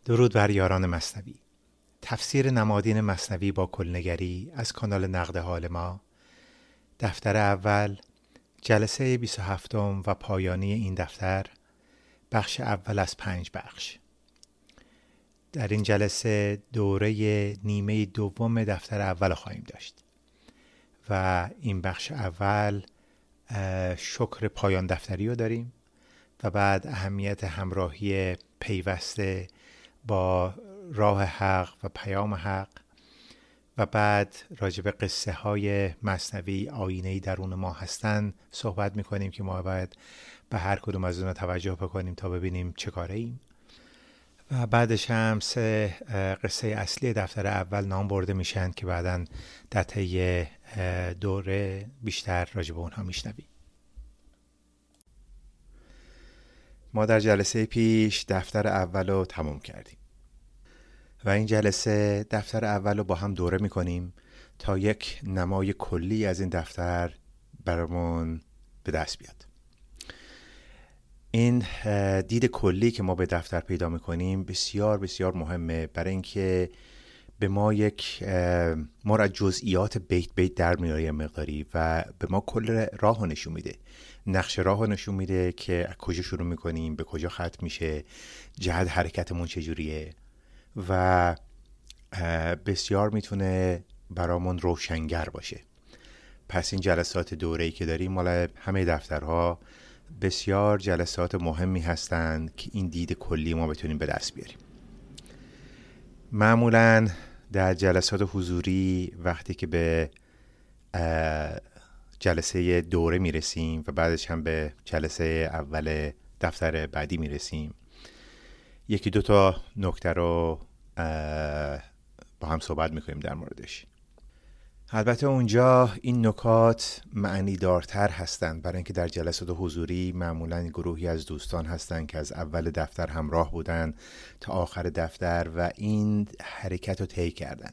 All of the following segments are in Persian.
درود بر یاران مثنوی. تفسیر نمادین مثنوی با کلنگری از کانال نقد حال ما، دفتر اول، جلسه 27 و پایانی این دفتر، بخش اول از 5 بخش. در این جلسه دوره نیمه دوم دفتر اول خواهیم داشت و این بخش اول شکر پایان دفتری رو داریم و بعد اهمیت همراهی پیوسته با راه حق و پیام حق و بعد راجع به قصه های مثنوی آینه‌ای درون ما هستن صحبت میکنیم که ما باید به هر کدوم از اونها توجه بکنیم تا ببینیم چه کاره ایم. و بعدش هم 3 قصه اصلی دفتر اول نام برده میشن که بعداً در طی دوره بیشتر راجع به اونها میشنویم. ما در جلسه پیش دفتر اول رو تموم کردیم و این جلسه دفتر اول رو با هم دوره میکنیم تا یک نمای کلی از این دفتر برامون به دست بیاد. این دید کلی که ما به دفتر پیدا میکنیم بسیار بسیار مهمه، برای اینکه به ما ما را جزئیات بیت در میاره مقداری و به ما کل راه رو نشون میده، نقشه راه رو نشون میده که از کجا شروع میکنیم به کجا ختم میشه، جهت حرکتمون چجوریه و بسیار میتونه برامون روشنگر باشه. پس این جلسات دوره‌ای که داریم مال همه دفترها بسیار جلسات مهمی هستند که این دید کلی ما بتونیم به دست بیاریم. معمولاً در جلسات حضوری وقتی که به جلسه دوره میرسیم و بعدش هم به جلسه اول دفتر بعدی میرسیم، یکی دو تا نکته رو با هم صحبت میکنیم در موردش. البته اونجا این نکات معنی دارتر هستند، برای اینکه در جلسات حضوری معمولاً گروهی از دوستان هستند که از اول دفتر همراه بودن تا آخر دفتر و این حرکت رو طی کردن.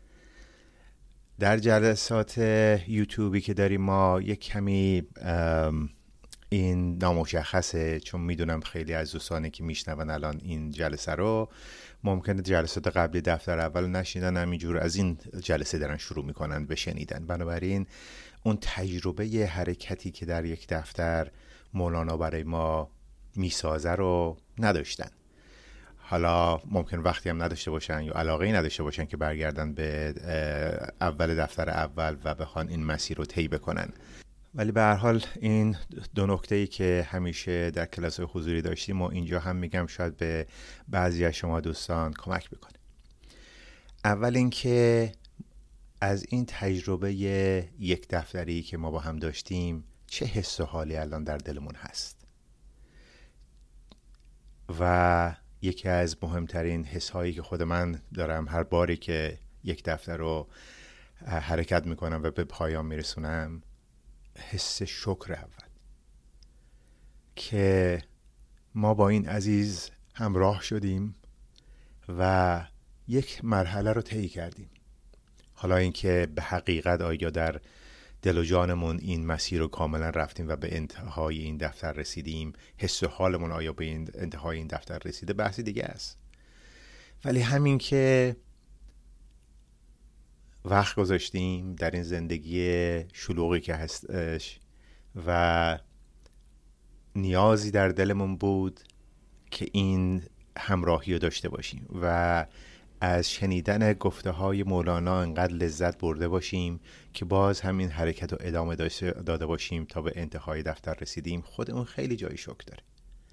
در جلسات یوتیوبی که داریم ما یک کمی این نامشخصه، چون میدونم خیلی از دوستانی که میشنون الان این جلسه رو ممکنه جلسات قبلی دفتر اول نشیدن، همینجور از این جلسه دارن شروع میکنن به شنیدن. بنابراین اون تجربه حرکتی که در یک دفتر مولانا برای ما میسازه رو نداشتن. حالا ممکن وقتی هم نداشته باشن یا علاقه‌ای نداشته باشن که برگردن به اول دفتر اول و بخوان این مسیر رو طی بکنن. ولی به هر حال این دو نکته‌ای که همیشه در کلاس‌های حضوری داشتیم و اینجا هم میگم شاید به بعضی از شما دوستان کمک بکنه. اول اینکه از این تجربه یک دفتری که ما با هم داشتیم چه حس و حالی الان در دلمون هست و یکی از مهمترین حس‌هایی که خود من دارم هر باری که یک دفتر رو حرکت میکنم و به پایان میرسونم، حس شکر اول که ما با این عزیز همراه شدیم و یک مرحله رو طی کردیم. حالا اینکه به حقیقت آیا در دل و جانمون این مسیر رو کاملا رفتیم و به انتهای این دفتر رسیدیم، حس و حالمون آیا به این انتهای این دفتر رسیده، بحثی دیگه است. ولی همین که وقت گذاشتیم در این زندگی شلوغی که هستش و نیازی در دلمون بود که این همراهی رو داشته باشیم و از شنیدن گفته های مولانا انقدر لذت برده باشیم که باز همین حرکت رو ادامه داده باشیم تا به انتهای دفتر رسیدیم، خود اون خیلی جای شکر داره.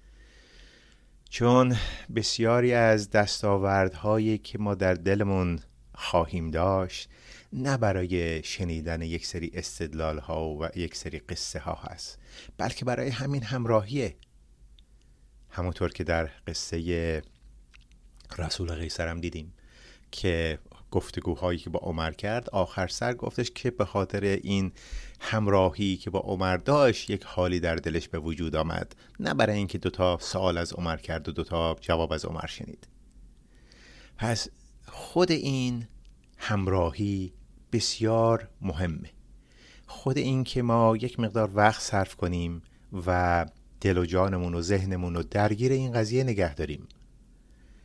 چون بسیاری از دستاوردهایی که ما در دلمون خواهیم داشت نه برای شنیدن یک سری استدلال ها و یک سری قصه ها هست، بلکه برای همین همراهیه. همونطور که در قصه رسول قیصر هم دیدیم که گفتگوهایی که با عمر کرد آخر سر گفتش که به خاطر این همراهی که با عمر داشت یک حالی در دلش به وجود آمد، نه برای اینکه 2 سوال از عمر کرد و 2 جواب از عمر شنید. پس خود این همراهی بسیار مهمه. خود این که ما یک مقدار وقت صرف کنیم و دل و جانمون و ذهنمون رو درگیر این قضیه نگه داریم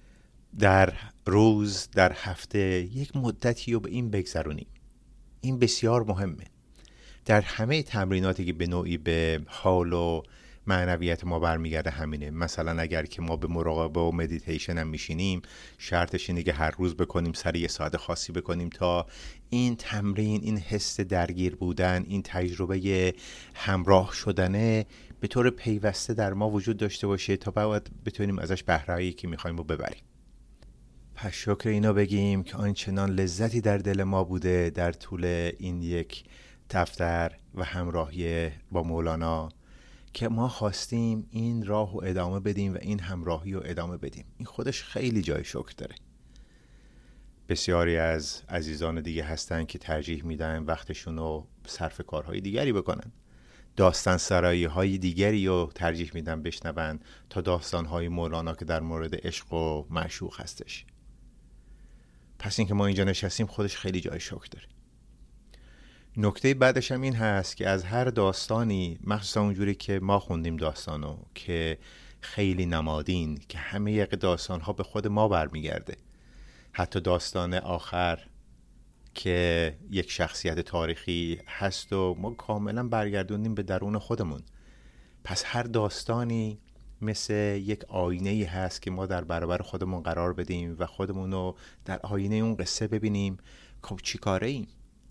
در روز، در هفته یک مدتی رو به این بگذرونیم. این بسیار مهمه. در همه تمریناتی که به نوعی به حال و معنویت ما برمیگرده همینه. مثلا اگر که ما به مراقبه و مدیتیشن هم میشینیم، شرطش اینه که هر روز بکنیم، سر یه ساعت خاصی بکنیم تا این تمرین، این حس درگیر بودن، این تجربه همراه شدنه به طور پیوسته در ما وجود داشته باشه تا بعد بتونیم ازش بهره‌ای که میخوایم رو ببریم. پس شکر اینا بگیم که آنچنان لذتی در دل ما بوده در طول این یک دفتر و همراهی با مولانا که ما خواستیم این راه رو ادامه بدیم و این همراهی رو ادامه بدیم. این خودش خیلی جای شکر داره. بسیاری از عزیزان دیگه هستن که ترجیح میدن وقتشون رو صرف کارهای دیگری بکنن، داستان سرایی های دیگری رو ترجیح میدن بشنون تا داستان های مولانا که در مورد عشق و معشوق هستش. پس این که ما اینجا نشستیم خودش خیلی جای شکر داره. نکته بعدش هم این هست که از هر داستانی، مخصوصا اونجوری که ما خوندیم داستانو که خیلی نمادین، که همه داستان ها به خود ما برمیگرده، حتی داستان آخر که یک شخصیت تاریخی هست و ما کاملا برگردوندیم به درون خودمون. پس هر داستانی مثل یک آینه‌ای هست که ما در برابر خودمون قرار بدیم و خودمون رو در آینه اون قصه ببینیم که چی کاره ایم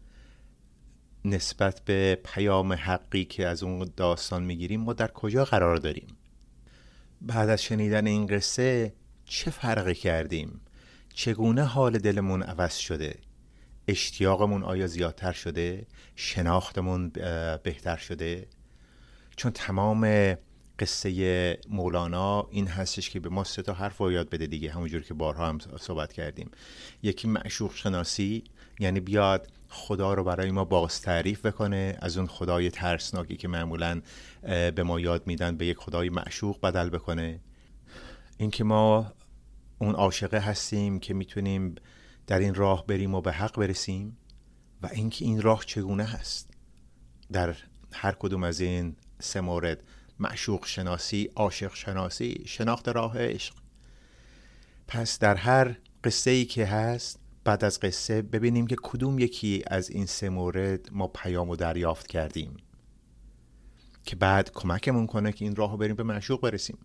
نسبت به پیام حقی که از اون داستان میگیریم. ما در کجا قرار داریم؟ بعد از شنیدن این قصه چه فرقی کردیم؟ چگونه حال دلمون عوض شده؟ اشتیاقمون آیا زیادتر شده؟ شناختمون بهتر شده؟ چون تمام قصه مولانا این هستش که به ما 3 حرف رو یاد بده دیگه، همونجور که بارها هم صحبت کردیم. یکی معشوق شناسی، یعنی بیاد خدا رو برای ما باز تعریف بکنه، از اون خدای ترسناکی که معمولاً به ما یاد میدن به یک خدای معشوق بدل بکنه. این که ما اون عاشقه هستیم که میتونیم در این راه بریم و به حق برسیم، و اینکه این راه چگونه هست. در هر کدوم از این 3 مورد، معشوق شناسی، عاشق شناسی، شناخت راه عشق. پس در هر قصه‌ای که هست، بعد از قصه ببینیم که کدوم یکی از این 3 مورد ما پیامو دریافت کردیم که بعد کمکمون کنه که این راهو بریم به معشوق برسیم.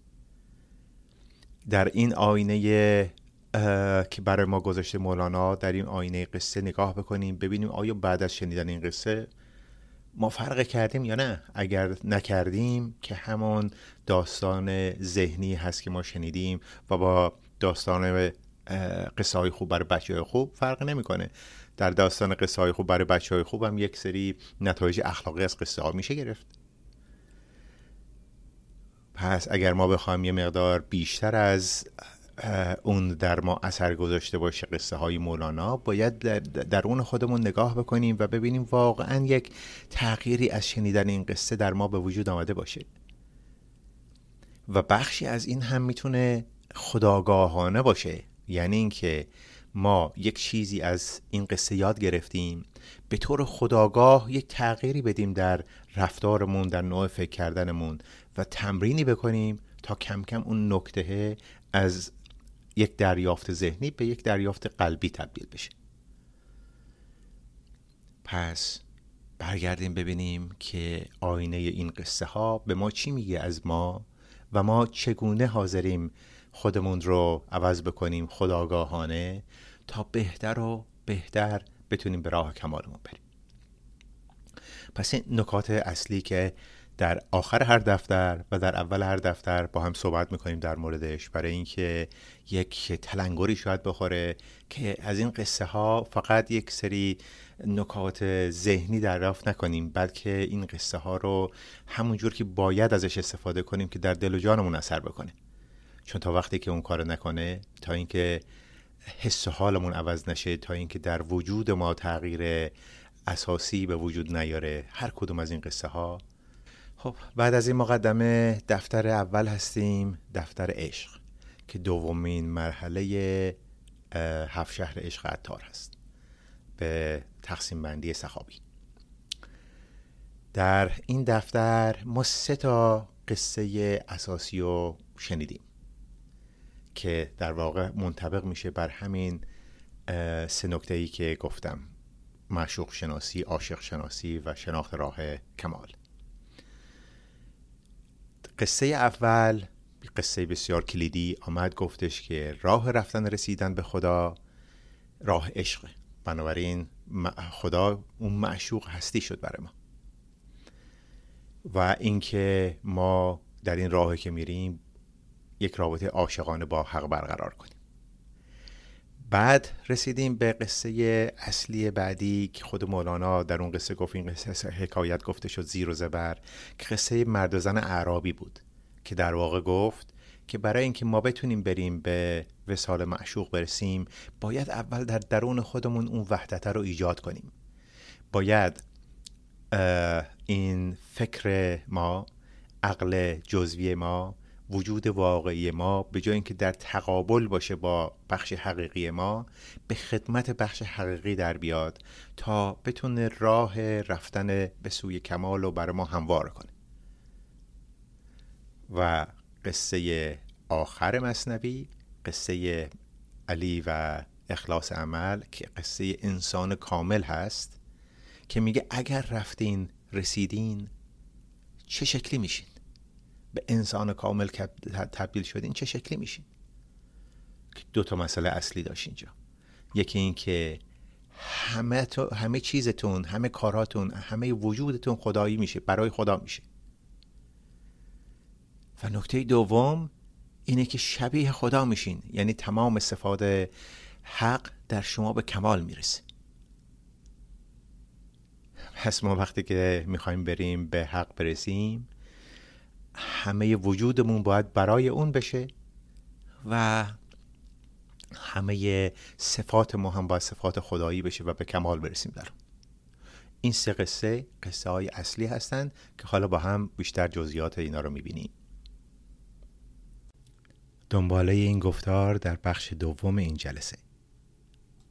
در این آینه که برای ما گذاشته مولانا، در این آینه قصه نگاه بکنیم، ببینیم آیا بعد از شنیدن این قصه ما فرق کردیم یا نه. اگر نکردیم که همون داستان ذهنی هست که ما شنیدیم و با داستان قصه های خوب برای بچه های خوب فرق نمیکنه. در داستان قصه های خوب برای بچه های خوب هم یک سری نتایج اخلاقی از قصه ها میشه گرفت. پس اگر ما بخوایم یه مقدار بیشتر از اون در ما اثر گذاشته باشه قصه های مولانا، باید در اون خودمون نگاه بکنیم و ببینیم واقعا یک تغییری از شنیدن این قصه در ما به وجود آمده باشه. و بخشی از این هم میتونه خودآگاهانه باشه، یعنی اینکه ما یک چیزی از این قصه یاد گرفتیم، به طور خودآگاه یک تغییری بدیم در رفتارمون، در نوع فکر کردنمون و تمرینی بکنیم تا کم کم اون نکته از یک دریافت ذهنی به یک دریافت قلبی تبدیل بشه. پس برگردیم ببینیم که آینه این قصه ها به ما چی میگه از ما و ما چگونه حاضریم خودمون رو عوض بکنیم خودآگاهانه تا بهتر و بهتر بتونیم به راه کمالمون بریم. پس این نکات اصلی که در آخر هر دفتر و در اول هر دفتر با هم صحبت میکنیم در موردش، برای اینکه یک تلنگری شاید بخوره که از این قصه ها فقط یک سری نکات ذهنی دریافت نکنیم، بلکه این قصه ها رو همونجور که باید ازش استفاده کنیم که در دل و جانمون اثر بکنه. چون تا وقتی که اون کار نکنه، تا اینکه حس و حالمون عوض نشه، تا اینکه در وجود ما تغییر اساسی به وجود نیاره هر کدوم از این قصه ها. خب بعد از این مقدمه دفتر اول هستیم، دفتر عشق، که دومین مرحله 7 شهر عشق عطار هست به تقسیم بندی سخاوی. در این دفتر ما 3 قصه اساسی رو شنیدیم که در واقع منطبق میشه بر همین 3 نکته‌ای که گفتم: معشوق شناسی، عاشق شناسی و شناخت راه کمال. قصه اول قصه بسیار کلیدی آمد گفتش که راه رفتن رسیدن به خدا راه عشقه، بنابراین خدا اون معشوق هستی شد برای ما و اینکه ما در این راهی که میریم یک رابطه عاشقانه با حق برقرار کنیم. بعد رسیدیم به قصه اصلی بعدی که خود مولانا در اون قصه گفت، این قصه حکایت گفته شد زیر و زبر، که قصه مرد و زن اعرابی بود که در واقع گفت که برای اینکه ما بتونیم بریم به وصال معشوق برسیم باید اول در درون خودمون اون وحدت رو ایجاد کنیم. باید این فکر ما، عقل جزوی ما، وجود واقعی ما به جای اینکه در تقابل باشه با بخش حقیقی ما، به خدمت بخش حقیقی در بیاد تا بتونه راه رفتن به سوی کمال رو برای ما هموار کنه. و قصه آخر مثنوی، قصه علی و اخلاص عمل، که قصه انسان کامل هست که میگه اگر رفتین رسیدین چه شکلی میشین؟ به انسان کامل تبدیل شدین چه شکلی میشین؟ که 2 مسئله اصلی داشت اینجا. یکی این که همه چیزتون، همه کاراتون، همه وجودتون خدایی میشه، برای خدا میشه. و نکته دوم اینه که شبیه خدا میشین، یعنی تمام صفات حق در شما به کمال میرسه. پس ما وقتی که میخوایم بریم به حق برسیم همه وجودمون باید برای اون بشه و همه صفات ما هم باید صفات خدایی بشه و به کمال برسیم در اون. این 3 قصه های اصلی هستن که حالا با هم بیشتر جزئیات اینا رو میبینیم. دنباله این گفتار در بخش دوم این جلسه.